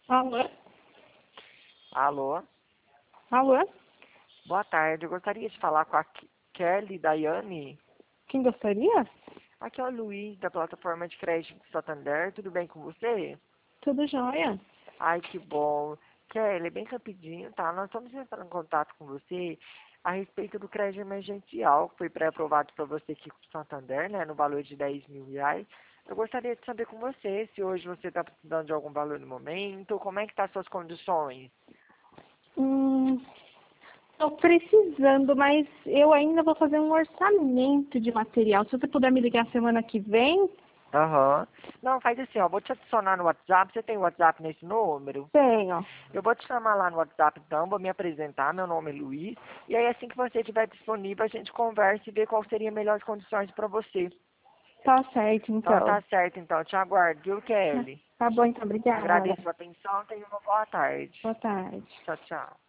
Alô? Alô, Alô? boa tarde. Eu gostaria de falar com a Kelly Daiane. Quem gostaria? Aqui é o Luiz, da plataforma de crédito do Santander. Tudo bem com você? Tudo jóia? Ai, que bom. Kelly, bem rapidinho, tá? Nós estamos entrando em contato com você a respeito do crédito emergencial que foi pré-aprovado para você aqui com o Santander, né? No valor de R$ 10.000. Eu gostaria de saber com você se hoje você está precisando de algum valor no momento, como é que tá as suas condições? Hum, tô precisando, mas eu ainda vou fazer um orçamento de material. Se você puder me ligar semana que vem, Aham. Não, faz assim, ó. Vou te adicionar no WhatsApp. Você tem WhatsApp nesse número? tenho. Eu vou te chamar lá no WhatsApp, então. Vou me apresentar. Meu nome é Luiz. E aí, assim que você estiver disponível, a gente conversa e vê qual seria melhores condições para você. Tá certo, Então, então. tá certo, então. Te aguardo, viu, Kelly? Tá bom, então. Obrigada. Agradeço a atenção. Tenha uma boa tarde. Boa tarde. Tchau, tchau.